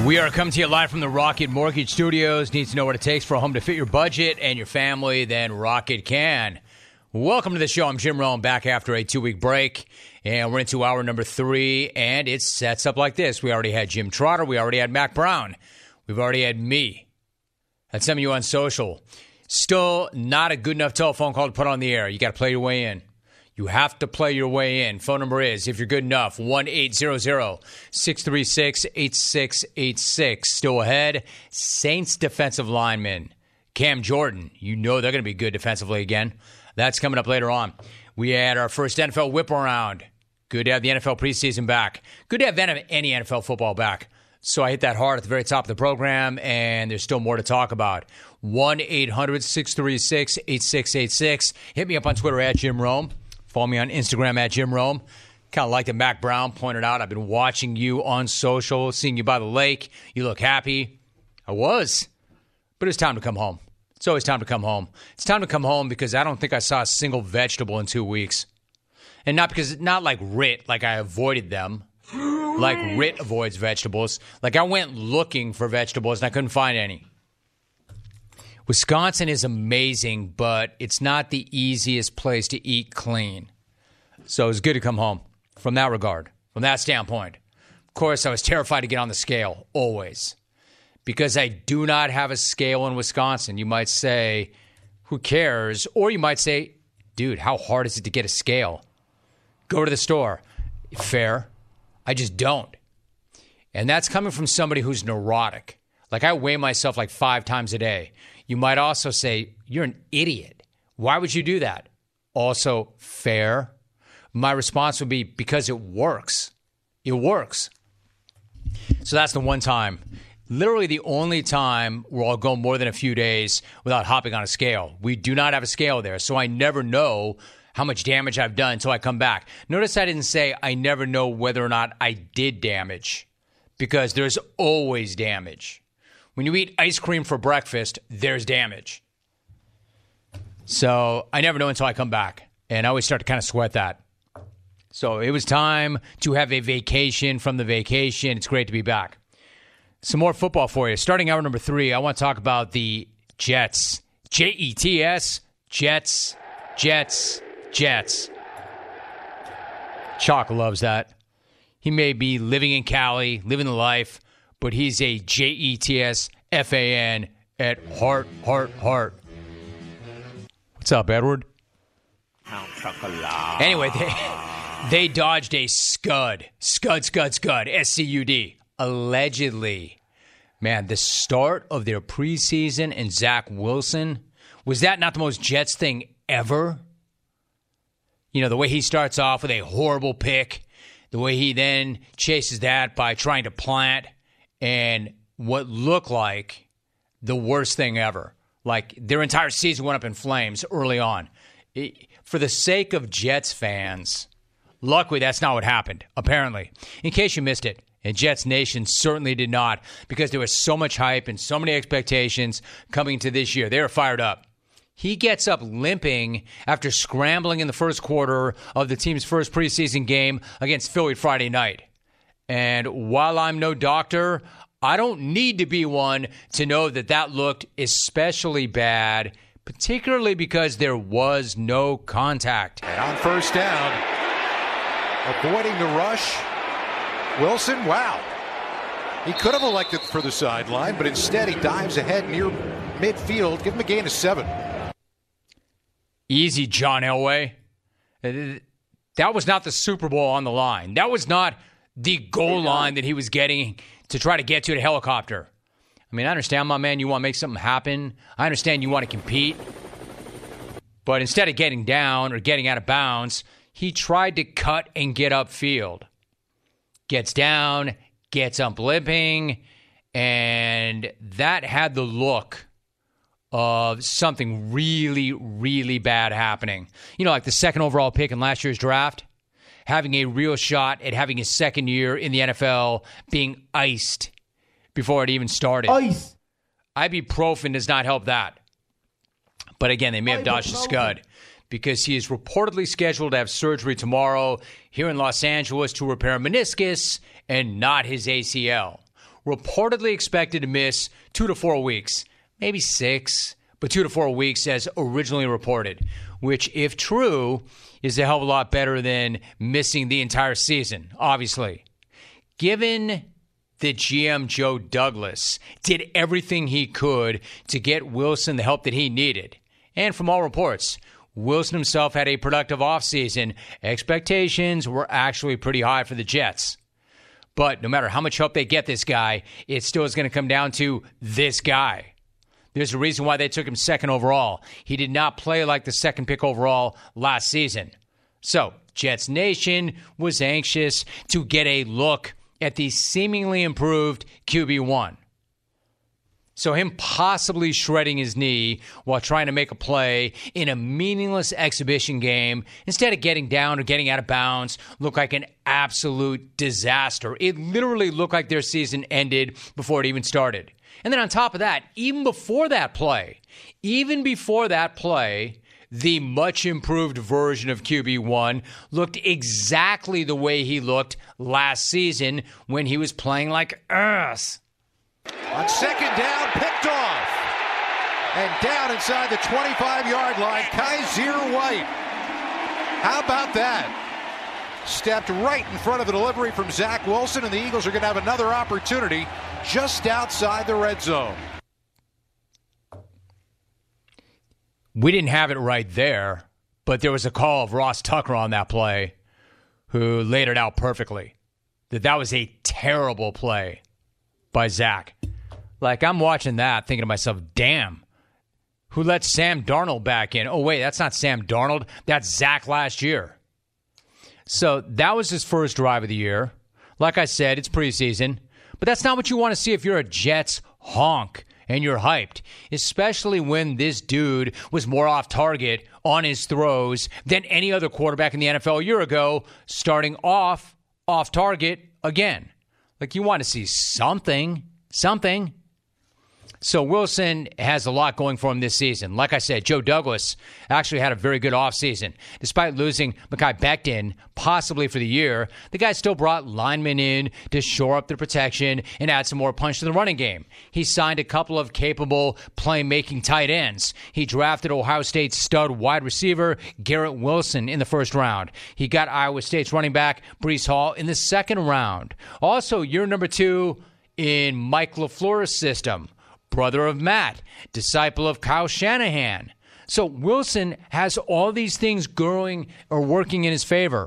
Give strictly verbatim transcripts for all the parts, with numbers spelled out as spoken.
We are coming to you live from the Rocket Mortgage Studios. Need to know what it takes for a home to fit your budget and your family? Then Rocket can. Welcome to the show. I'm Jim Rome, back after a two-week break, and we're into hour number three, and it sets up like this. We already had Jim Trotter. We already had Mac Brown. We've already had me. Had some of you on social. Still not a good enough telephone call to put on the air. You got to play your way in. You have to play your way in. Phone number is, if you're good enough, one eight hundred, six three six, eight six eight six. Still ahead, Saints defensive lineman Cam Jordan. You know they're going to be good defensively again. That's coming up later on. We had our first N F L whip around. Good to have the N F L preseason back. Good to have any N F L football back. So I hit that hard at the very top of the program, and there's still more to talk about. one eight hundred, six three six, eight six eight six. Hit me up on Twitter at Jim Rome. Follow me on Instagram at Jim Rome. Kind of like that Mac Brown pointed out. I've been watching you on social, seeing you by the lake. You look happy. I was. But it's time to come home. It's always time to come home. It's time to come home because I don't think I saw a single vegetable in two weeks. And not because, not like Rit, like I avoided them. Like Rit avoids vegetables. Like I went looking for vegetables and I couldn't find any. Wisconsin is amazing, but it's not the easiest place to eat clean. So it's good to come home from that regard, from that standpoint. Of course, I was terrified to get on the scale, always. Because I do not have a scale in Wisconsin. You might say, who cares? Or you might say, dude, how hard is it to get a scale? Go to the store. Fair. I just don't. And that's coming from somebody who's neurotic. Like I weigh myself like five times a day. You might also say, you're an idiot. Why would you do that? Also, fair. My response would be, because it works. It works. So that's the one time. Literally the only time where I'll go more than a few days without hopping on a scale. We do not have a scale there, so I never know how much damage I've done until I come back. Notice I didn't say I never know whether or not I did damage, because there's always damage. When you eat ice cream for breakfast, there's damage. So I never know until I come back. And I always start to kind of sweat that. So it was time to have a vacation from the vacation. It's great to be back. Some more football for you. Starting hour number three, I want to talk about the Jets. J E T S, Jets, Jets, Jets. Chalk loves that. He may be living in Cali, living the life, but he's a J E T S F A N at heart, heart, heart. What's up, Edward? Anyway, they, they dodged a scud. Scud, scud, scud. S C U D. Allegedly. Man, the start of their preseason and Zach Wilson, was that not the most Jets thing ever? You know, the way he starts off with a horrible pick, the way he then chases that by trying to plant, and what looked like the worst thing ever. Like, their entire season went up in flames early on. It, for the sake of Jets fans, luckily that's not what happened, apparently. In case you missed it, and Jets Nation certainly did not, because there was so much hype and so many expectations coming to this year. They were fired up. He gets up limping after scrambling in the first quarter of the team's first preseason game against Philly Friday night. And while I'm no doctor, I don't need to be one to know that that looked especially bad, particularly because there was no contact. And on first down, avoiding the rush, Wilson, wow. He could have elected for the sideline, but instead he dives ahead near midfield. Give him a gain of seven. Easy, John Elway. That was not the Super Bowl on the line. That was not the goal line that he was getting to try to get to at a helicopter. I mean, I understand, my man, you want to make something happen. I understand you want to compete. But instead of getting down or getting out of bounds, he tried to cut and get upfield. Gets down, gets up limping, and that had the look of something really, really bad happening. You know, like the second overall pick in last year's draft, having a real shot at having his second year in the N F L being iced before it even started. Ice. Ibuprofen does not help that. But again, they may have dodged a scud because he is reportedly scheduled to have surgery tomorrow here in Los Angeles to repair meniscus and not his A C L. reportedly expected to miss two to four weeks, maybe six, but two to four weeks as originally reported, which, if true, is a hell of a lot better than missing the entire season, obviously. Given that G M Joe Douglas did everything he could to get Wilson the help that he needed, and from all reports, Wilson himself had a productive offseason, expectations were actually pretty high for the Jets. But no matter how much help they get this guy, it still is going to come down to this guy. There's a reason why they took him second overall. He did not play like the second pick overall last season. So, Jets Nation was anxious to get a look at the seemingly improved Q B one. So him possibly shredding his knee while trying to make a play in a meaningless exhibition game, instead of getting down or getting out of bounds, looked like an absolute disaster. It literally looked like their season ended before it even started. And then on top of that, even before that play, even before that play, the much improved version of Q B one looked exactly the way he looked last season when he was playing like ass. On second down, picked off. And down inside the twenty-five-yard line, Kyzir White. How about that? Stepped right in front of the delivery from Zach Wilson, and the Eagles are going to have another opportunity just outside the red zone. We didn't have it right there, but there was a call of Ross Tucker on that play who laid it out perfectly. That that was a terrible play by Zach. Like, I'm watching that thinking to myself, damn, who let Sam Darnold back in? Oh, wait, that's not Sam Darnold. That's Zach last year. So that was his first drive of the year. Like I said, it's preseason. But that's not what you want to see if you're a Jets honk and you're hyped, especially when this dude was more off target on his throws than any other quarterback in the N F L a year ago, starting off off target again. Like, you want to see something, something. So Wilson has a lot going for him this season. Like I said, Joe Douglas actually had a very good offseason. Despite losing Mekhi Becton, possibly for the year, the guy still brought linemen in to shore up the protection and add some more punch to the running game. He signed a couple of capable playmaking tight ends. He drafted Ohio State's stud wide receiver, Garrett Wilson, in the first round. He got Iowa State's running back, Breece Hall, in the second round. Also, year number two in Mike LaFleur's system. Brother of Matt, disciple of Kyle Shanahan. So Wilson has all these things going or working in his favor.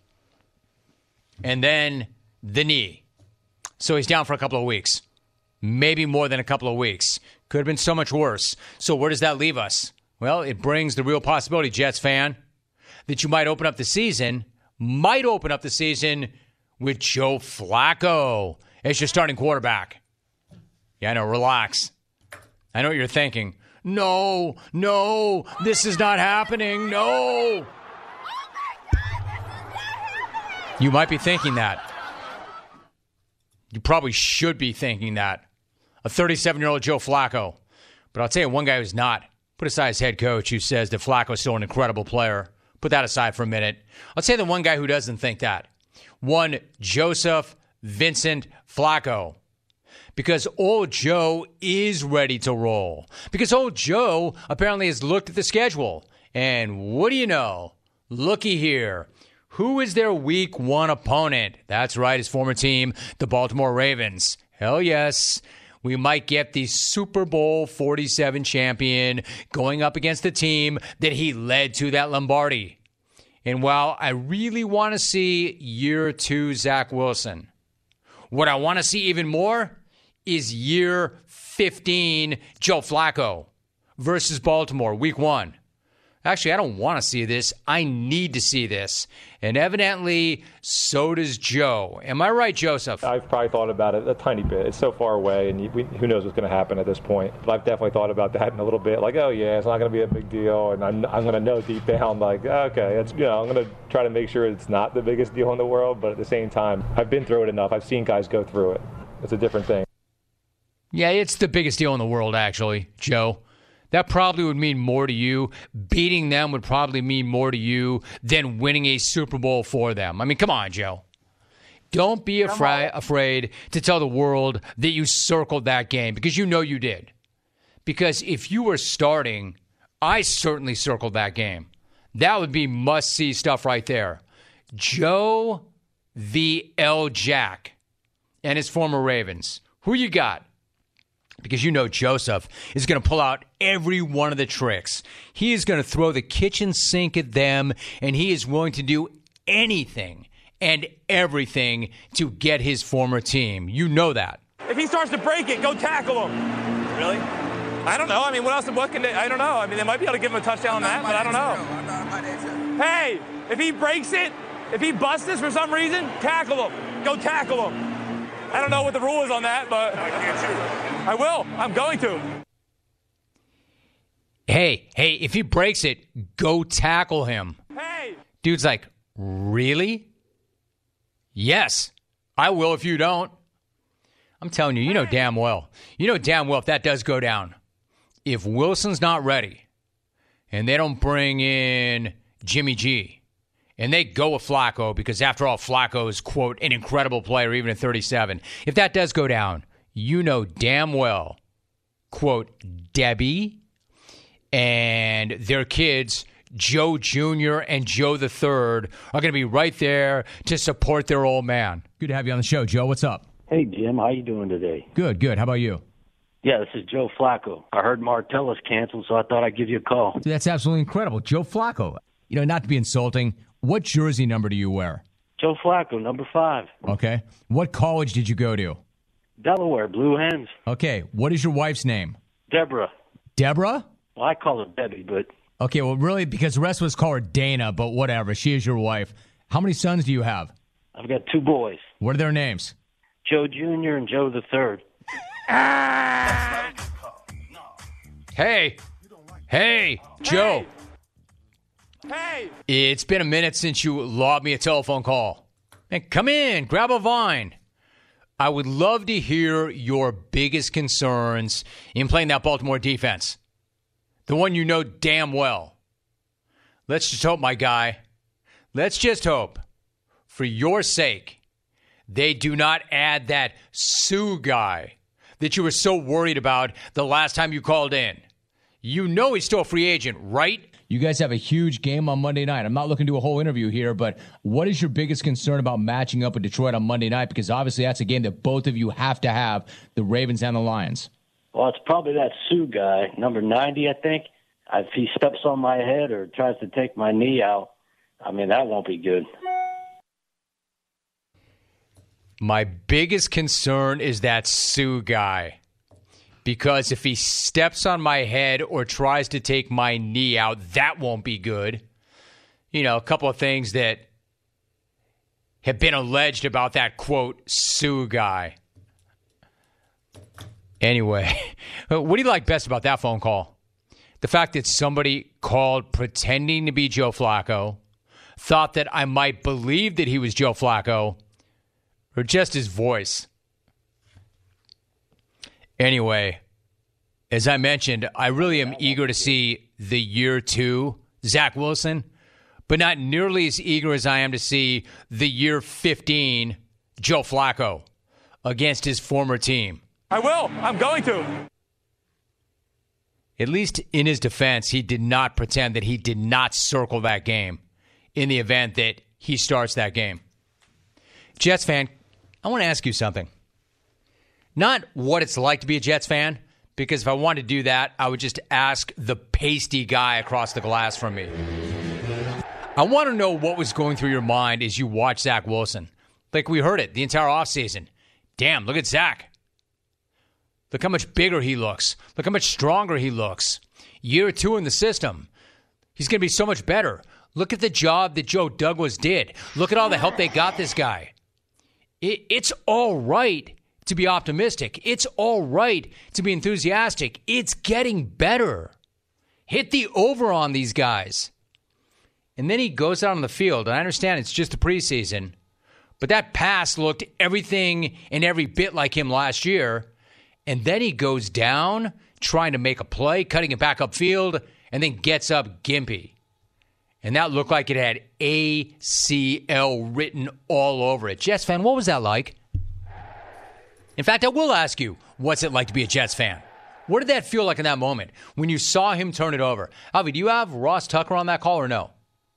And then the knee. So he's down for a couple of weeks. Maybe more than a couple of weeks. Could have been so much worse. So where does that leave us? Well, it brings the real possibility, Jets fan, that you might open up the season, might open up the season with Joe Flacco as your starting quarterback. Yeah, I know, relax. I know what you're thinking. No, no, this is not happening. No. You might be thinking that. You probably should be thinking that. A thirty-seven-year-old Joe Flacco. But I'll tell you one guy who's not. Put aside his head coach who says that Flacco's still an incredible player. Put that aside for a minute. I'll tell you the one guy who doesn't think that. One Joseph Vincent Flacco. Because old Joe is ready to roll. Because old Joe apparently has looked at the schedule. And what do you know? Looky here. Who is their week one opponent? That's right, his former team, the Baltimore Ravens. Hell yes. We might get the Super Bowl forty-seven champion going up against the team that he led to that Lombardi. And while I really want to see year two Zach Wilson, what I want to see even more is year fifteen Joe Flacco versus Baltimore, week one. Actually, I don't want to see this. I need to see this. And evidently, so does Joe. Am I right, Joseph? I've probably thought about it a tiny bit. It's so far away, and you, we, who knows what's going to happen at this point. But I've definitely thought about that in a little bit. Like, oh, yeah, it's not going to be a big deal. And I'm, I'm going to know deep down, like, okay, it's, you know, I'm going to try to make sure it's not the biggest deal in the world. But at the same time, I've been through it enough. I've seen guys go through it. It's a different thing. Yeah, it's the biggest deal in the world, actually, Joe. That probably would mean more to you. Beating them would probably mean more to you than winning a Super Bowl for them. I mean, come on, Joe. Don't be afraid afraid to tell the world that you circled that game, because you know you did. Because if you were starting, I certainly circled that game. That would be must-see stuff right there. Joe the L. Jack and his former Ravens. Who you got? Because you know Joseph is going to pull out every one of the tricks. He is going to throw the kitchen sink at them, and he is willing to do anything and everything to get his former team. You know that. If he starts to break it, go tackle him. Really? I don't know. I mean, what else? What can they, I don't know. I mean, they might be able to give him a touchdown on that, but I don't know. Hey, if he breaks it, if he busts this for some reason, tackle him. Go tackle him. I don't know what the rule is on that, but I can't shoot. I will. I'm going to. Hey, hey, if he breaks it, go tackle him. Hey. Dude's like, really? Yes, I will if you don't. I'm telling you, you know damn well. You know damn well if that does go down. If Wilson's not ready and they don't bring in Jimmy G and they go with Flacco, because after all, Flacco is, quote, an incredible player even at thirty-seven. If that does go down, you know damn well, quote, Debbie and their kids, Joe Junior and Joe the Third, are going to be right there to support their old man. Good to have you on the show, Joe. What's up? Hey, Jim. How you doing today? Good, good. How about you? Yeah, this is Joe Flacco. I heard Martellus canceled, so I thought I'd give you a call. Dude, that's absolutely incredible. Joe Flacco. You know, not to be insulting, what jersey number do you wear? Joe Flacco, number five. Okay. What college did you go to? Delaware, Blue Hens. Okay. What is your wife's name? Deborah. Deborah? Well, I call her Debbie, but... Okay, well, really, because the rest of us call her Dana, but whatever. She is your wife. How many sons do you have? I've got two boys. What are their names? Joe Junior and Joe the Third. Hey. Hey, Joe. Hey. It's been a minute since you lobbed me a telephone call. And come in, grab a vine. I would love to hear your biggest concerns in playing that Baltimore defense. The one you know damn well. Let's just hope, my guy. Let's just hope, for your sake, they do not add that Sue guy that you were so worried about the last time you called in. You know he's still a free agent, right? You guys have a huge game on Monday night. I'm not looking to do a whole interview here, but what is your biggest concern about matching up with Detroit on Monday night? Because obviously that's a game that both of you have to have, the Ravens and the Lions. Well, it's probably that Sue guy, number ninety, I think. If he steps on my head or tries to take my knee out, I mean, that won't be good. My biggest concern is that Sue guy. Because if he steps on my head or tries to take my knee out, that won't be good. You know, a couple of things that have been alleged about that, quote, Sue guy. Anyway, what do you like best about that phone call? The fact that somebody called pretending to be Joe Flacco, thought that I might believe that he was Joe Flacco, or just his voice. Anyway, as I mentioned, I really am eager to see the year two Zach Wilson, but not nearly as eager as I am to see the year fifteen Joe Flacco against his former team. I will. I'm going to. At least in his defense, he did not pretend that he did not circle that game in the event that he starts that game. Jets fan, I want to ask you something. Not what it's like to be a Jets fan, because if I wanted to do that, I would just ask the pasty guy across the glass from me. I want to know what was going through your mind as you watched Zach Wilson. Like we heard it the entire offseason. Damn, look at Zach. Look how much bigger he looks. Look how much stronger he looks. Year two in the system. He's going to be so much better. Look at the job that Joe Douglas did. Look at all the help they got this guy. It, it's all right to be optimistic. It's all right to be enthusiastic. It's getting better. Hit the over on these guys. And then he goes out on the field, and I understand it's just a preseason, but that pass looked everything and every bit like him last year. And then he goes down, trying to make a play, cutting it back upfield, and then gets up gimpy. And that looked like it had A C L written all over it. Jets fan, what was that like? In fact, I will ask you, what's it like to be a Jets fan? What did that feel like in that moment when you saw him turn it over? Alvy, do you have Ross Tucker on that call or no?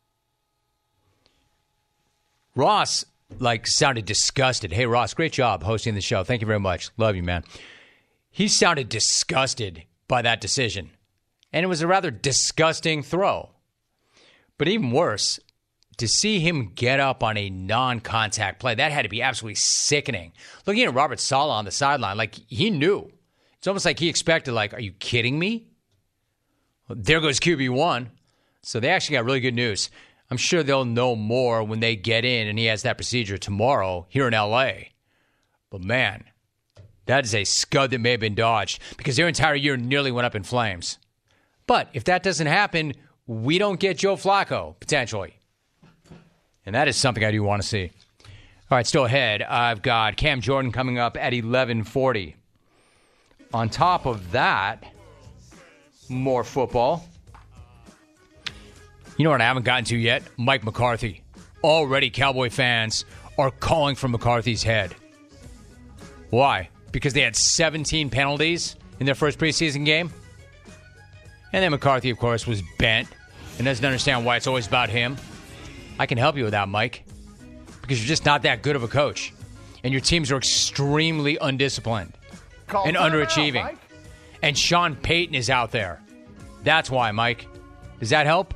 Ross, like, sounded disgusted. Hey, Ross, great job hosting the show. Thank you very much. Love you, man. He sounded disgusted by that decision. And it was a rather disgusting throw. But even worse, to see him get up on a non-contact play, that had to be absolutely sickening. Looking at Robert Saleh on the sideline, like, he knew. It's almost like he expected, like, are you kidding me? Well, there goes Q B one. So they actually got really good news. I'm sure they'll know more when they get in and he has that procedure tomorrow here in L A. But, man, that is a scud that may have been dodged because their entire year nearly went up in flames. But if that doesn't happen, we don't get Joe Flacco, potentially. And that is something I do want to see. All right, still ahead, I've got Cam Jordan coming up at eleven forty. On top of that, more football. You know what I haven't gotten to yet? Mike McCarthy. Already Cowboy fans are calling for McCarthy's head. Why? Because they had seventeen penalties in their first preseason game? And then McCarthy, of course, was bent and doesn't understand why it's always about him. I can help you with that, Mike. Because you're just not that good of a coach. And your teams are extremely undisciplined Call and underachieving. Out, and Sean Payton is out there. That's why, Mike. Does that help?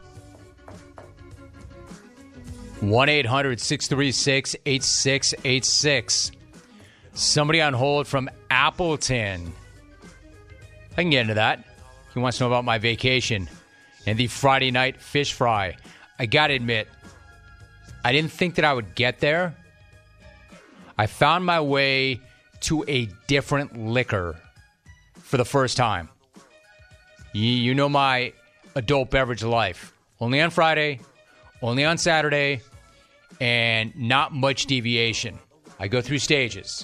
one eight hundred six three six eight six eight six. Somebody on hold from Appleton. I can get into that. He wants to know about my vacation and the Friday night fish fry. I got to admit, I didn't think that I would get there. I found my way to a different liquor for the first time. You, you know my adult beverage life. Only on Friday, only on Saturday, and not much deviation. I go through stages.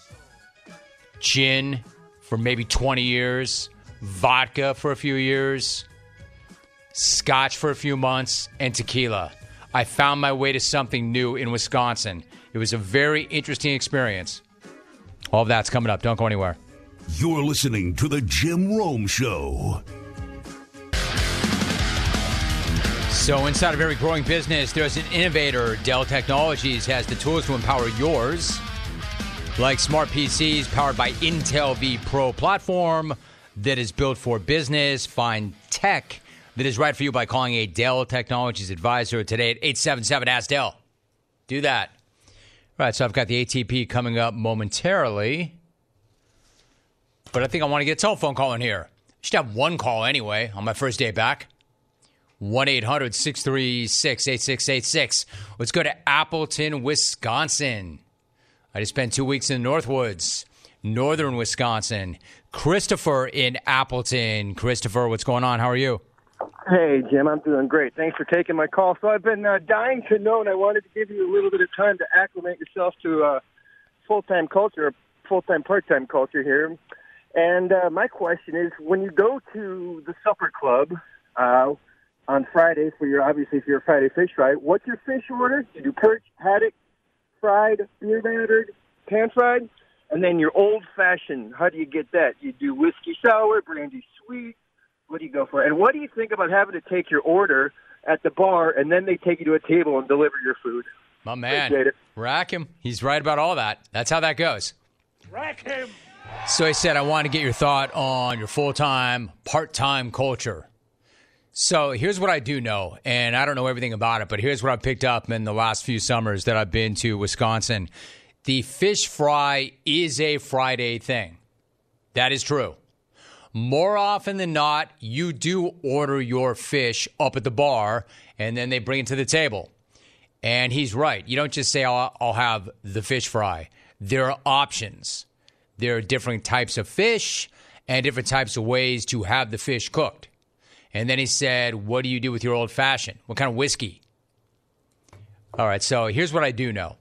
Gin for maybe twenty years, vodka for a few years, scotch for a few months, and tequila. I found my way to something new in Wisconsin. It was a very interesting experience. All of that's coming up. Don't go anywhere. You're listening to The Jim Rome Show. So inside of every growing business, there's an innovator. Dell Technologies has the tools to empower yours. Like smart P Cs powered by Intel V Pro platform that is built for business. Find tech that is right for you by calling a Dell Technologies advisor today at eight seven seven, ask Dell. Do that. All right, so I've got the A T P coming up momentarily. But I think I want to get a telephone call in here. I should have one call anyway on my first day back. one eight hundred six three six eight six eight six. Let's go to Appleton, Wisconsin. I just spent two weeks in the Northwoods, northern Wisconsin. Christopher in Appleton. Christopher, what's going on? How are you? Hey, Jim, I'm doing great. Thanks for taking my call. So I've been uh, dying to know, and I wanted to give you a little bit of time to acclimate yourself to uh, full-time culture, full-time, part-time culture here. And uh, my question is, when you go to the supper club uh, on Friday for your, obviously, for your Friday fish fry, what's your fish order? You do perch, haddock, fried, beer battered, pan-fried, and then your old-fashioned, how do you get that? You do whiskey sour, brandy sweet. What do you go for? And what do you think about having to take your order at the bar and then they take you to a table and deliver your food? My man, rack him. He's right about all that. That's how that goes. Rack him. So he said, I want to get your thought on your full-time, part-time culture. So here's what I do know, and I don't know everything about it, but here's what I've picked up in the last few summers that I've been to Wisconsin. The fish fry is a Friday thing. That is true. More often than not, you do order your fish up at the bar, and then they bring it to the table. And he's right. You don't just say, I'll, I'll have the fish fry. There are options. There are different types of fish and different types of ways to have the fish cooked. And then he said, what do you do with your old-fashioned? What kind of whiskey? All right, so here's what I do know.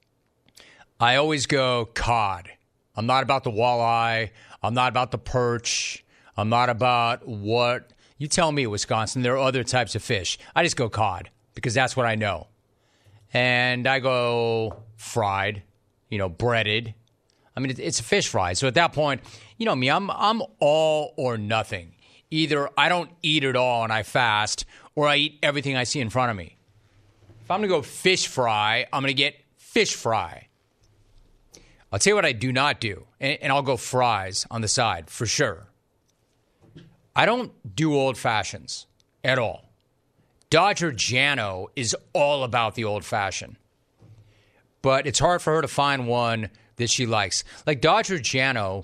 I always go cod. I'm not about the walleye. I'm not about the perch. I'm not about what, You tell me, Wisconsin, there are other types of fish. I just go cod because that's what I know. And I go fried, you know, breaded. I mean, it's a fish fry. So at that point, you know me, I'm I'm all or nothing. Either I don't eat at all and I fast, or I eat everything I see in front of me. If I'm going to go fish fry, I'm going to get fish fry. I'll tell you what I do not do, and, and I'll go fries on the side for sure. I don't do old fashions at all. Dodger Jano is all about the old fashioned. But it's hard for her to find one that she likes. Like Dodger Jano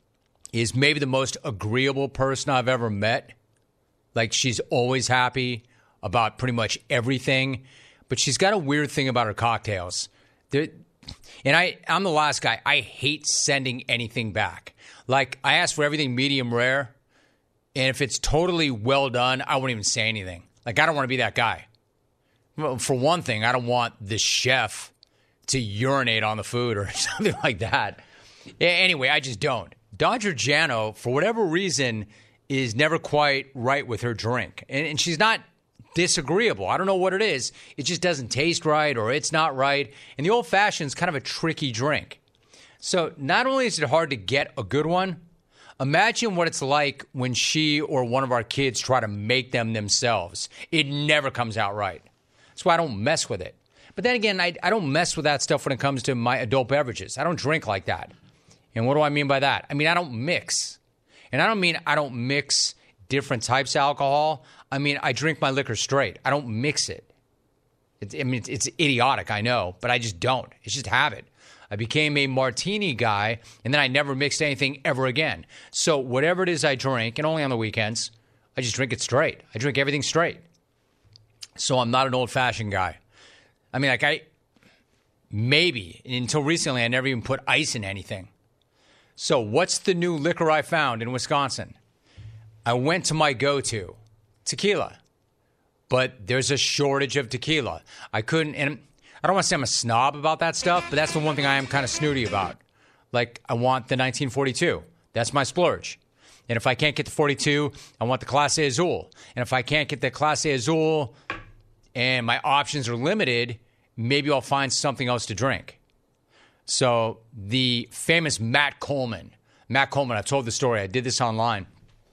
is maybe the most agreeable person I've ever met. Like she's always happy about pretty much everything. But she's got a weird thing about her cocktails. They're, and I, I'm the last guy. I hate sending anything back. Like I ask for everything medium rare. And if it's totally well done, I won't even say anything. Like, I don't want to be that guy. Well, for one thing, I don't want the chef to urinate on the food or something like that. Anyway, I just don't. Dodger Jano, for whatever reason, is never quite right with her drink. And, and she's not disagreeable. I don't know what it is. It just doesn't taste right or it's not right. And the old-fashioned is kind of a tricky drink. So not only is it hard to get a good one, imagine what it's like when she or one of our kids try to make them themselves. It never comes out right. That's why I don't mess with it. But then again, I, I don't mess with that stuff when it comes to my adult beverages. I don't drink like that. And what do I mean by that? I mean, I don't mix. And I don't mean I don't mix different types of alcohol. I mean, I drink my liquor straight. I don't mix it. It's, I mean, it's, it's idiotic, I know, but I just don't. It's just habit. I became a martini guy, and then I never mixed anything ever again. So whatever it is I drink, and only on the weekends, I just drink it straight. I drink everything straight. So I'm not an old-fashioned guy. I mean, like I, maybe, until recently, I never even put ice in anything. So what's the new liquor I found in Wisconsin? I went to my go-to, tequila. But there's a shortage of tequila. I couldn't, and I don't want to say I'm a snob about that stuff, but that's the one thing I am kind of snooty about. Like, I want the nineteen forty-two. That's my splurge. And if I can't get the forty-two, I want the Clase Azul. And if I can't get the Clase Azul and my options are limited, maybe I'll find something else to drink. So the famous Matt Coleman. Matt Coleman, I've told the story. I did this online.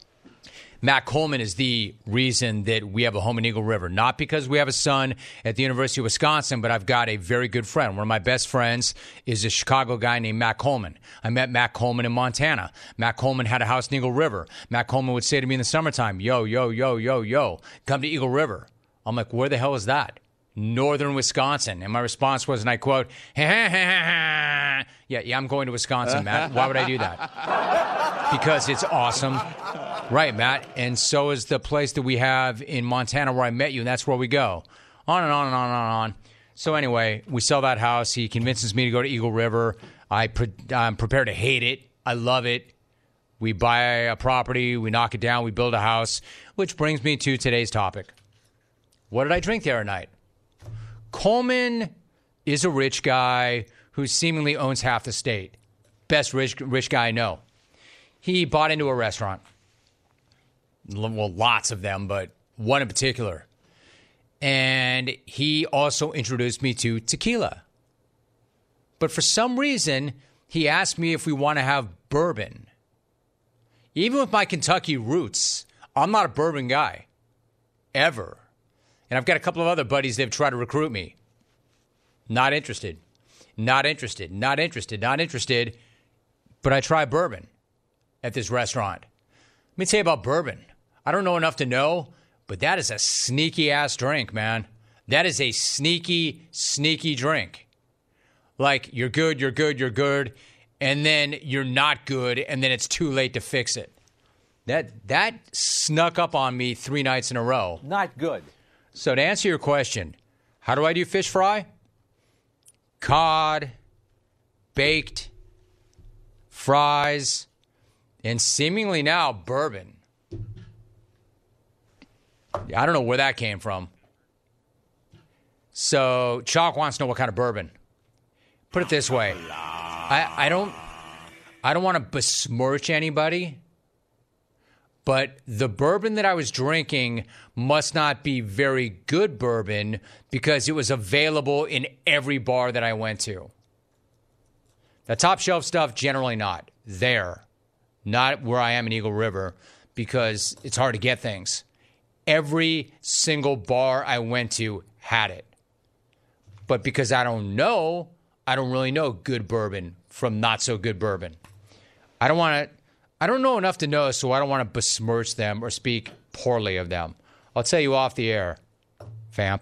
Matt Coleman is the reason that we have a home in Eagle River. Not because we have a son at the University of Wisconsin, but I've got a very good friend. One of my best friends is a Chicago guy named Matt Coleman. I met Matt Coleman in Montana. Matt Coleman had a house in Eagle River. Matt Coleman would say to me in the summertime, yo, yo, yo, yo, yo, come to Eagle River. I'm like, where the hell is that? Northern Wisconsin. And my response was, and I quote, ha, ha, ha, ha. yeah, yeah, I'm going to Wisconsin, Matt. Why would I do that? Because it's awesome. Right, Matt. And so is the place that we have in Montana where I met you, and that's where we go. On and on and on and on. So anyway, we sell that house. He convinces me to go to Eagle River. I pre- I'm prepared to hate it. I love it. We buy a property. We knock it down. We build a house, which brings me to today's topic. What did I drink the other night? Coleman is a rich guy who seemingly owns half the state. Best rich, rich guy I know. He bought into a restaurant. Well, lots of them, but one in particular. And he also introduced me to tequila. But for some reason, he asked me if we want to have bourbon. Even with my Kentucky roots, I'm not a bourbon guy. Ever. And I've got a couple of other buddies that have tried to recruit me. Not interested. Not interested. Not interested. Not interested. But I try bourbon at this restaurant. Let me tell you about bourbon. I don't know enough to know, but that is a sneaky-ass drink, man. That is a sneaky, sneaky drink. Like, you're good, you're good, you're good, and then you're not good, and then it's too late to fix it. That that snuck up on me three nights in a row. Not good. So to answer your question, how do I do fish fry? Cod, baked, fries, and seemingly now bourbon. I don't know where that came from. So Chalk wants to know what kind of bourbon. Put it this way. I, I don't I don't want to besmirch anybody, But the bourbon that I was drinking must not be very good bourbon because it was available in every bar that I went to. The top shelf stuff, generally not. There. Not where I am in Eagle River because it's hard to get things. Every single bar I went to had it. But because I don't know, I don't really know good bourbon from not so good bourbon. I don't want to, I don't know enough to know, so I don't want to besmirch them or speak poorly of them. I'll tell you off the air, vamp.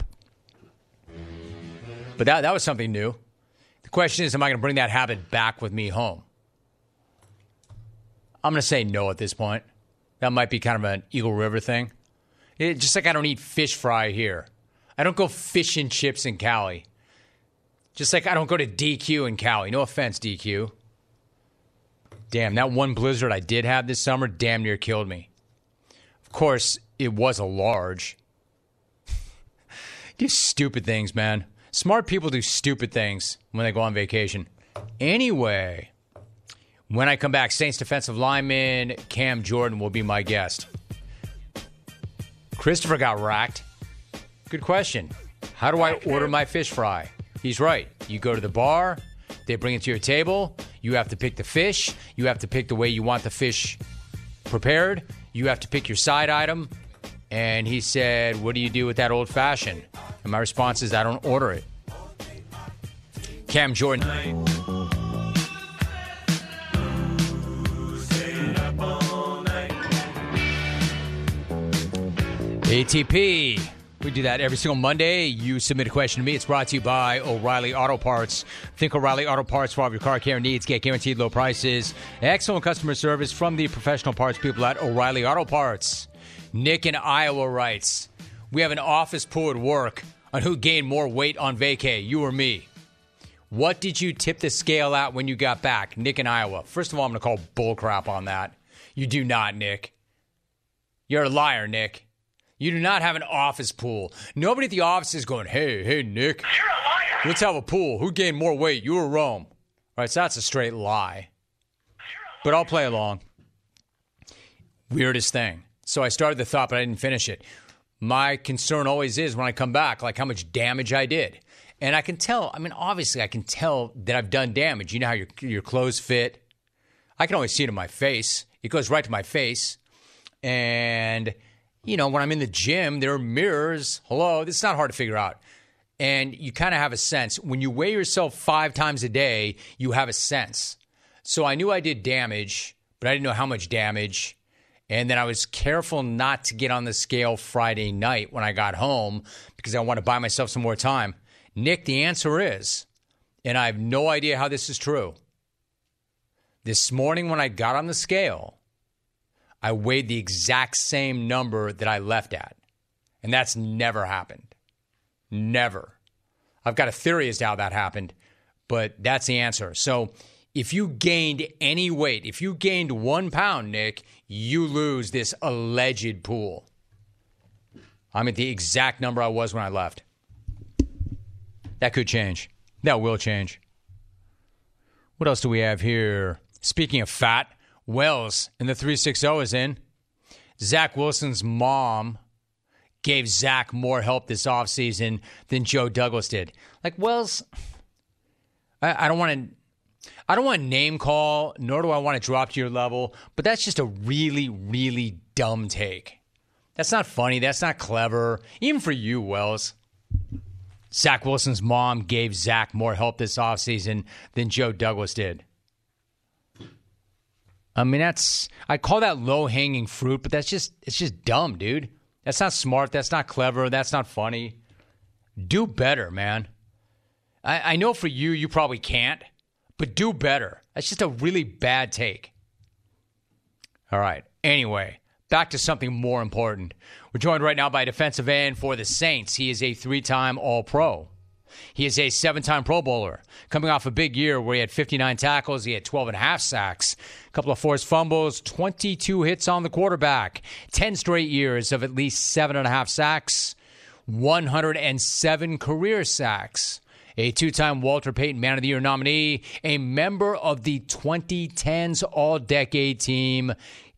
But that, that was something new. The question is, am I going to bring that habit back with me home? I'm going to say no at this point. That might be kind of an Eagle River thing. It, just like I don't eat fish fry here. I don't go fish and chips in Cali. Just like I don't go to D Q in Cali. No offense, D Q. Damn, that one blizzard I did have this summer damn near killed me. Of course, it was a large. Do stupid things, man. Smart people do stupid things when they go on vacation. Anyway, when I come back, Saints defensive lineman Cam Jordan will be my guest. Christopher got racked. Good question. How do I order my fish fry? He's right. You go to the bar, they bring it to your table, you have to pick the fish, you have to pick the way you want the fish prepared, you have to pick your side item, and he said, what do you do with that old fashioned? And my response is, I don't order it. Cam Jordan. A T P. We do that every single Monday. You submit a question to me. It's brought to you by O'Reilly Auto Parts. Think O'Reilly Auto Parts for all of your car care needs. Get guaranteed low prices. Excellent customer service from the professional parts people at O'Reilly Auto Parts. Nick in Iowa writes, we have an office pool at work on who gained more weight on vacay, you or me. What did you tip the scale at when you got back? Nick in Iowa. First of all, I'm going to call bullcrap on that. You do not, Nick. You're a liar, Nick. You do not have an office pool. Nobody at the office is going, hey, hey, Nick, you're a liar. Let's have a pool. Who gained more weight, you or Rome? All right, so that's a straight lie. But I'll play along. Weirdest thing. So I started the thought, but I didn't finish it. My concern always is when I come back, like how much damage I did. And I can tell, I mean, obviously I can tell that I've done damage. You know how your, your clothes fit? I can always see it in my face. It goes right to my face. And you know, when I'm in the gym, there are mirrors. Hello, this is not hard to figure out. And you kind of have a sense. When you weigh yourself five times a day, you have a sense. So I knew I did damage, but I didn't know how much damage. And then I was careful not to get on the scale Friday night when I got home because I want to buy myself some more time. Nick, the answer is, and I have no idea how this is true. This morning when I got on the scale, I weighed the exact same number that I left at. And that's never happened. Never. I've got a theory as to how that happened, but that's the answer. So if you gained any weight, if you gained one pound, Nick, you lose this alleged pool. I'm at the exact number I was when I left. That could change. That will change. What else do we have here? Speaking of fat, Wells in the three sixty is in. Zach Wilson's mom gave Zach more help this offseason than Joe Douglas did. Like, Wells, I, I don't want to I don't want to name call, nor do I want to drop to your level, but that's just a really, really dumb take. That's not funny. That's not clever. Even for you, Wells. Zach Wilson's mom gave Zach more help this offseason than Joe Douglas did. I mean, that's, I call that low-hanging fruit, but that's just, it's just dumb, dude. That's not smart. That's not clever. That's not funny. Do better, man. I, I know for you, you probably can't, but do better. That's just a really bad take. All right. Anyway, back to something more important. We're joined right now by a defensive end for the Saints. He is a three-time All-Pro. He is a seven-time Pro Bowler, coming off a big year where he had fifty-nine tackles, he had twelve and a half sacks, a couple of forced fumbles, twenty-two hits on the quarterback, ten straight years of at least seven and a half sacks, one hundred seven career sacks, a two-time Walter Payton Man of the Year nominee, a member of the twenty tens All-Decade Team,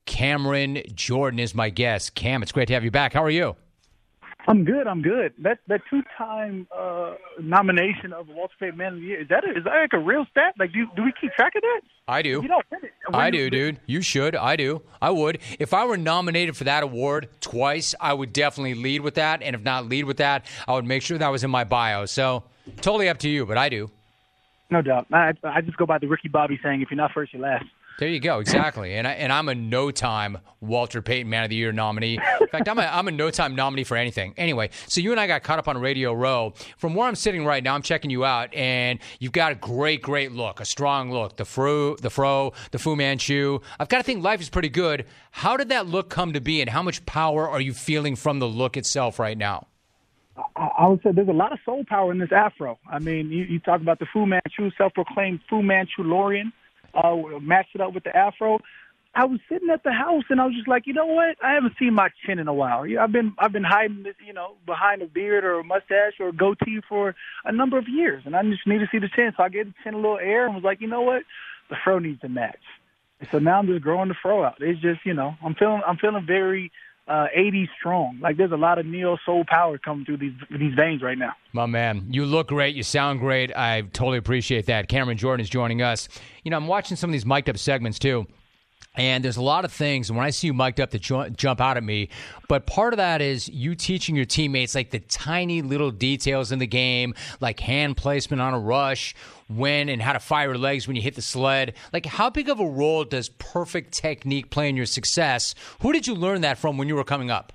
Cameron Jordan is my guest. Cam, it's great to have you back. How are you? I'm good. I'm good. That that two-time uh, nomination of Walter Payton Man of the Year, is that a, is that like a real stat? Like, do do we keep track of that? I do. You don't win it. When I do, dude. You should. I do. I would. If I were nominated for that award twice, I would definitely lead with that. And if not lead with that, I would make sure that was in my bio. So totally up to you, but I do. No doubt. I, I just go by the Ricky Bobby saying, if you're not first, you're last. There you go, exactly. And I, and I'm a no-time Walter Payton Man of the Year nominee. In fact, I'm a, I'm a no-time nominee for anything. Anyway, so you and I got caught up on Radio Row. From where I'm sitting right now, I'm checking you out, and you've got a great, great look, a strong look. The fro, the fro, the Fu Manchu. I've got to think life is pretty good. How did that look come to be, and how much power are you feeling from the look itself right now? I, I would say there's a lot of soul power in this afro. I mean, you, you talk about the Fu Manchu, self-proclaimed Fu Manchurian. Uh, matched it up with the afro. I was sitting at the house and I was just like, you know what? I haven't seen my chin in a while. I've been I've been hiding this, you know, behind a beard or a mustache or a goatee for a number of years, and I just need to see the chin. So I gave the chin a little air and was like, you know what? The fro needs to match. So now I'm just growing the fro out. It's just, you know, I'm feeling I'm feeling very uh, eighties strong. Like there's a lot of neo soul power coming through these these veins right now. My man, you look great. You sound great. I totally appreciate that. Cameron Jordan is joining us. You know, I'm watching some of these mic'd up segments too. And there's a lot of things, and when I see you mic'd up, that ju- jump out at me. But part of that is you teaching your teammates, like, the tiny little details in the game, like hand placement on a rush, when and how to fire your legs when you hit the sled. Like, how big of a role does perfect technique play in your success? Who did you learn that from when you were coming up?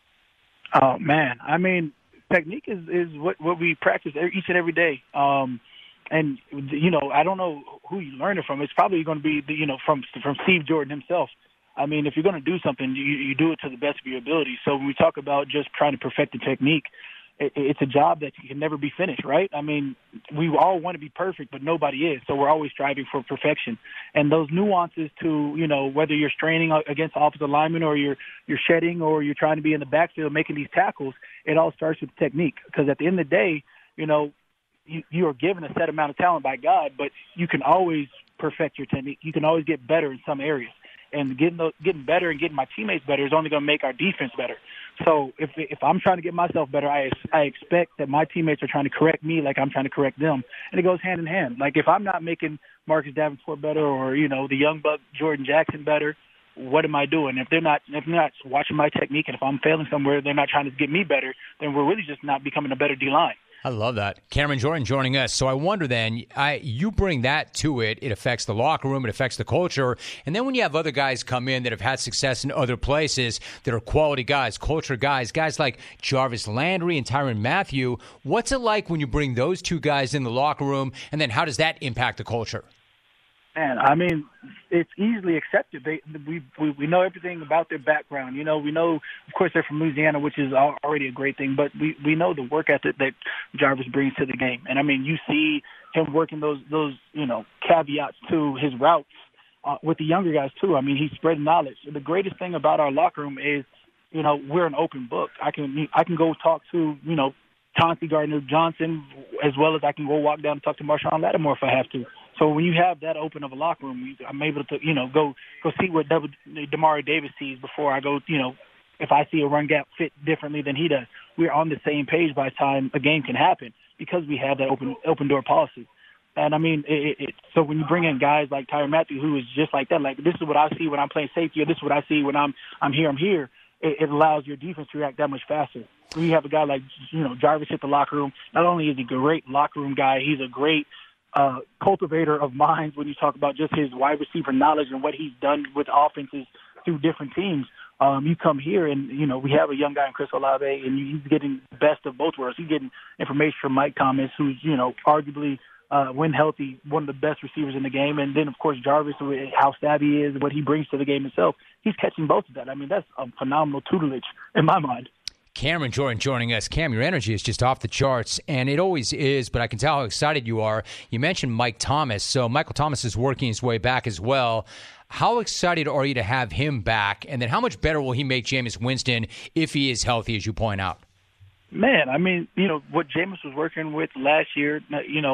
Oh, man. I mean, technique is, is what, what we practice each and every day. Um And, you know, I don't know who you learned it from. It's probably going to be, you know, from from Steve Jordan himself. I mean, if you're going to do something, you, you do it to the best of your ability. So when we talk about just trying to perfect the technique, it, it's a job that can never be finished, right? I mean, we all want to be perfect, but nobody is. So we're always striving for perfection. And those nuances to, you know, whether you're straining against opposite linemen or you're you're shedding or you're trying to be in the backfield making these tackles, it all starts with technique. Because at the end of the day, you know, You, you are given a set amount of talent by God, but you can always perfect your technique. You can always get better in some areas. And getting those, getting better and getting my teammates better is only going to make our defense better. So if if I'm trying to get myself better, I I expect that my teammates are trying to correct me like I'm trying to correct them. And it goes hand in hand. Like if I'm not making Marcus Davenport better or, you know, the young buck Jordan Jackson better, what am I doing? If they're not if they're not watching my technique, and if I'm failing somewhere, they're not trying to get me better, then we're really just not becoming a better D-line. I love that. Cameron Jordan joining us. So I wonder then, I, you bring that to it. It affects the locker room. It affects the culture. And then when you have other guys come in that have had success in other places that are quality guys, culture guys, guys like Jarvis Landry and Tyrann Mathieu, what's it like when you bring those two guys in the locker room? And then how does that impact the culture? Man, I mean, it's easily accepted. They, we, we we know everything about their background. You know, we know, of course, they're from Louisiana, which is already a great thing. But we, we know the work ethic that Jarvis brings to the game. And I mean, you see him working those those you know caveats to his routes uh, with the younger guys too. I mean, he's spreading knowledge. The greatest thing about our locker room is, you know, we're an open book. I can I can go talk to you know Chauncey Gardner-Johnson as well as I can go walk down and talk to Marshawn Lattimore if I have to. So when you have that open of a locker room, I'm able to, you know, go go see what Demario Davis sees before I go, you know, if I see a run gap fit differently than he does. We're on the same page by the time a game can happen because we have that open open door policy. And, I mean, it, it, so when you bring in guys like Tyrann Mathieu, who is just like that, like this is what I see when I'm playing safety, or this is what I see when I'm I'm here, I'm here, it, it allows your defense to react that much faster. When you have a guy like, you know, Jarvis hit the locker room, not only is he a great locker room guy, he's a great uh, cultivator of minds when you talk about just his wide receiver knowledge and what he's done with offenses through different teams. Um, you come here and, you know, we have a young guy in Chris Olave, and he's getting the best of both worlds. He's getting information from Mike Thomas, who's, you know, arguably, uh, when healthy, one of the best receivers in the game. And then, of course, Jarvis, how savvy he is, what he brings to the game itself. He's catching both of that. I mean, that's a phenomenal tutelage in my mind. Cameron Jordan joining us. Cam, your energy is just off the charts, and it always is, but I can tell how excited you are. You mentioned Mike Thomas, so Michael Thomas is working his way back as well. How excited are you to have him back, and then how much better will he make Jameis Winston if he is healthy, as you point out? Man, I mean, you know, what Jameis was working with last year, you know,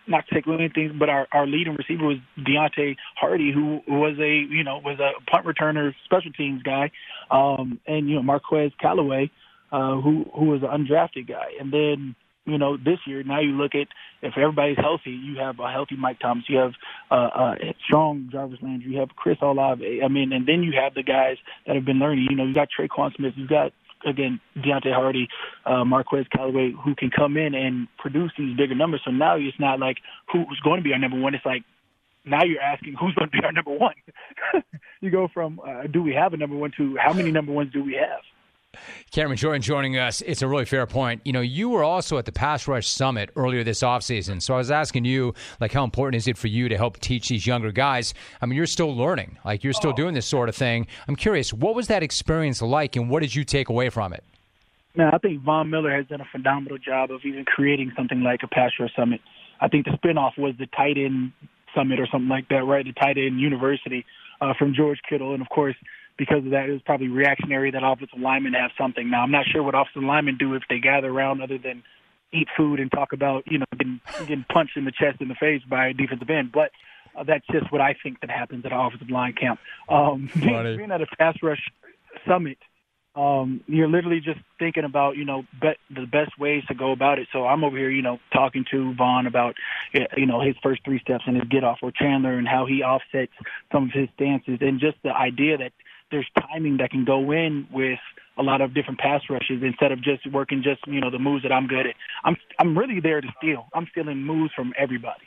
not to take anything, but our, our leading receiver was Deontay Hardy, who was a you know was a punt returner, special teams guy, um, and you know Marquez Callaway, uh, who who was an undrafted guy. And then you know this year, now you look at if everybody's healthy, you have a healthy Mike Thomas, you have uh, uh, strong Jarvis Landry, you have Chris Olave. I mean, and then you have the guys that have been learning. You know, you got Traquan Smith, you've got again, Deontay Hardy, uh, Marquez Callaway, who can come in and produce these bigger numbers. So now it's not like who's going to be our number one. It's like now you're asking who's going to be our number one. You go from uh, do we have a number one to how many number ones do we have? Cameron Jordan joining us. It's a really fair point. You know, you were also at the Pass Rush Summit earlier this offseason. So I was asking you, like, how important is it for you to help teach these younger guys? I mean, you're still learning. Like, you're still oh. doing this sort of thing. I'm curious, what was that experience like, and what did you take away from it? Man, I think Von Miller has done a phenomenal job of even creating something like a Pass Rush Summit. I think the spinoff was the Tight End Summit or something like that, right? The Tight End University uh, from George Kittle. And, of course, because of that, it was probably reactionary that offensive linemen have something. Now, I'm not sure what offensive linemen do if they gather around other than eat food and talk about, you know, getting, getting punched in the chest and the face by a defensive end. But uh, that's just what I think that happens at an offensive line camp. Um, being, being at a Pass Rush Summit, um, you're literally just thinking about, you know, bet, the best ways to go about it. So I'm over here, you know, talking to Vaughn about, you know, his first three steps and his get off, or Chandler and how he offsets some of his stances, and just the idea that there's timing that can go in with a lot of different pass rushes instead of just working just, you know, the moves that I'm good at. I'm I'm really there to steal. I'm stealing moves from everybody.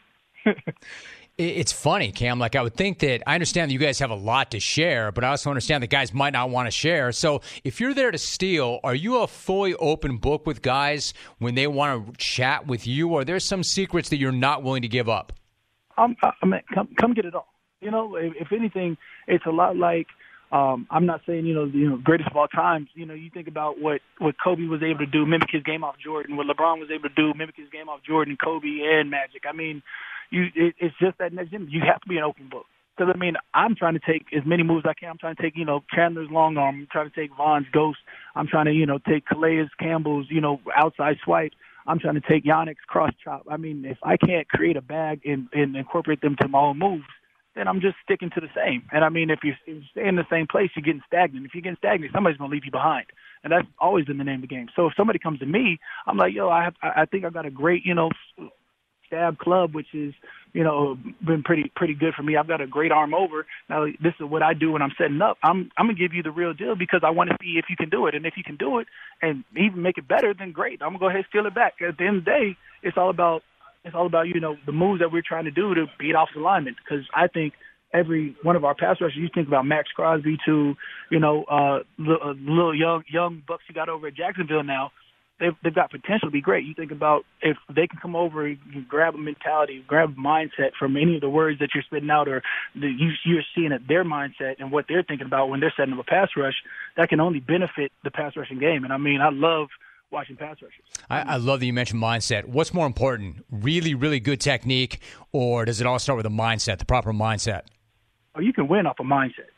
It's funny, Cam. Like, I would think that I understand that you guys have a lot to share, but I also understand that guys might not want to share. So if you're there to steal, are you a fully open book with guys when they want to chat with you, or are there some secrets that you're not willing to give up? Um, I mean, come, come get it all. You know, if, if anything, it's a lot like, Um, I'm not saying, you know, you know, greatest of all times. You know, you think about what, what Kobe was able to do, mimic his game off Jordan, what LeBron was able to do, mimic his game off Jordan, Kobe, and Magic. I mean, you it, it's just that next gen. You have to be an open book. Because, I mean, I'm trying to take as many moves as I can. I'm trying to take, you know, Chandler's long arm. I'm trying to take Vaughn's ghost. I'm trying to, you know, take Calais Campbell's, you know, outside swipe. I'm trying to take Yannick's cross chop. I mean, if I can't create a bag and, and incorporate them to my own moves, then I'm just sticking to the same. And, I mean, if you stay in the same place, you're getting stagnant. If you're getting stagnant, somebody's going to leave you behind. And that's always been the name of the game. So if somebody comes to me, I'm like, yo, I have, I think I've got a great, you know, stab club, which is, you know, been pretty pretty good for me. I've got a great arm over. Now, this is what I do when I'm setting up. I'm I'm going to give you the real deal because I want to see if you can do it. And if you can do it and even make it better, then great. I'm going to go ahead and steal it back. At the end of the day, it's all about, it's all about, you know, the moves that we're trying to do to beat off the linemen. Because I think every one of our pass rushers, you think about Max Crosby to, you know, uh, little, little young young bucks you got over at Jacksonville now, they've, they've got potential to be great. You think about if they can come over and grab a mentality, grab a mindset from any of the words that you're spitting out, or the, you, you're seeing at their mindset and what they're thinking about when they're setting up a pass rush, that can only benefit the pass rushing game. And, I mean, I love watching pass rushers. I, I love that you mentioned mindset. What's more important, really, really good technique, or does it all start with a mindset, the proper mindset? Oh, you can win off a mindset.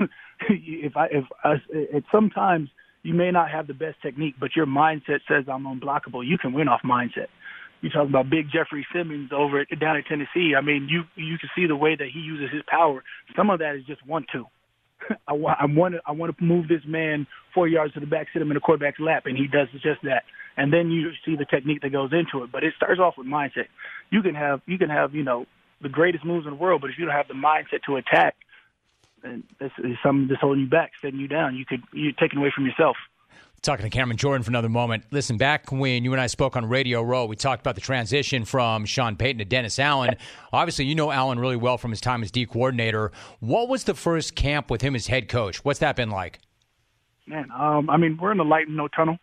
if I, if I, it, sometimes you may not have the best technique, but your mindset says I'm unblockable. You can win off mindset. You talk about Big Jeffrey Simmons over at, down in Tennessee. I mean, you you can see the way that he uses his power. Some of that is just one two. I want I want to I want to move this man four yards to the back, sit him in the quarterback's lap, and he does just that. And then you see the technique that goes into it. But it starts off with mindset. You can have you can have you know the greatest moves in the world, but if you don't have the mindset to attack, then this is something that's holding you back, setting you down. You could you're taking away from yourself. Talking to Cameron Jordan for another moment. Listen, back when you and I spoke on Radio Row, we talked about the transition from Sean Payton to Dennis Allen. Obviously, you know Allen really well from his time as D coordinator. What was the first camp with him as head coach? What's that been like? Man, um, I mean, we're in the light and no tunnel.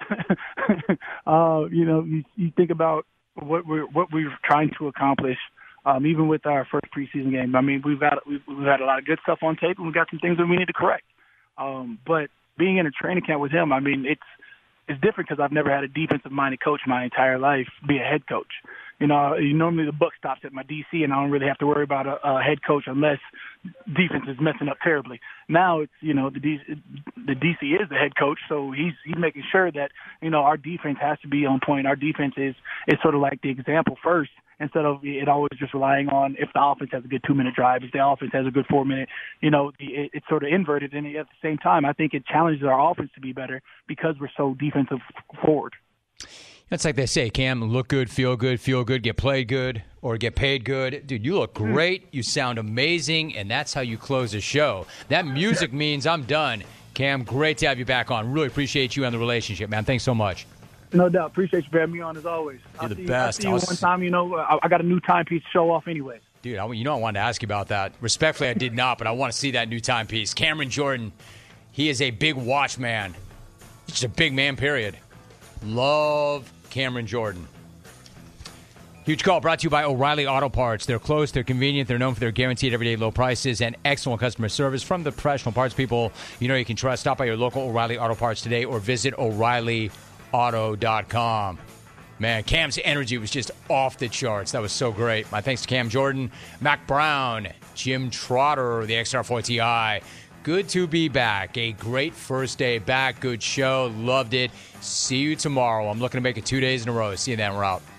uh, you know, you, you think about what we're what we're trying to accomplish. Um, even with our first preseason game, I mean, we've got we've, we've had a lot of good stuff on tape, and we've got some things that we need to correct. Um, but being in a training camp with him, I mean, it's it's different because I've never had a defensive-minded coach my entire life be a head coach. You know, normally the buck stops at my D C, and I don't really have to worry about a, a head coach unless defense is messing up terribly. Now it's, you know, the D, the D C is the head coach, so he's he's making sure that, you know, our defense has to be on point. Our defense is is sort of like the example first, instead of it always just relying on if the offense has a good two-minute drive, if the offense has a good four-minute, you know, it, it's sort of inverted. And at the same time, I think it challenges our offense to be better because we're so defensive forward. That's like they say, Cam, look good, feel good, feel good, get played good, or get paid good. Dude, you look great, you sound amazing, and that's how you close a show. That music means I'm done. Cam, great to have you back on. Really appreciate you and the relationship, man. Thanks so much. No doubt. Appreciate you for having me on as always. You're I'll the see best. You, I'll see you one time, you know, I, I got a new timepiece to show off anyway. Dude, I, you know I wanted to ask you about that. Respectfully, I did not, but I want to see that new timepiece. Cameron Jordan, he is a big watch man. He's just a big man, period. Love Cameron Jordan. Huge call brought to you by O'Reilly Auto Parts. They're close, they're convenient, they're known for their guaranteed everyday low prices and excellent customer service from the professional parts people you know you can trust. Stop by your local O'Reilly Auto Parts today or visit O'Reilly Auto dot com. Man, Cam's energy was just off the charts. That was so great. My thanks to Cam Jordan, Mac Brown, Jim Trotter, the X R four T I. Good to be back. A great first day back. Good show. Loved it. See you tomorrow. I'm looking to make it two days in a row. See you then. We're out.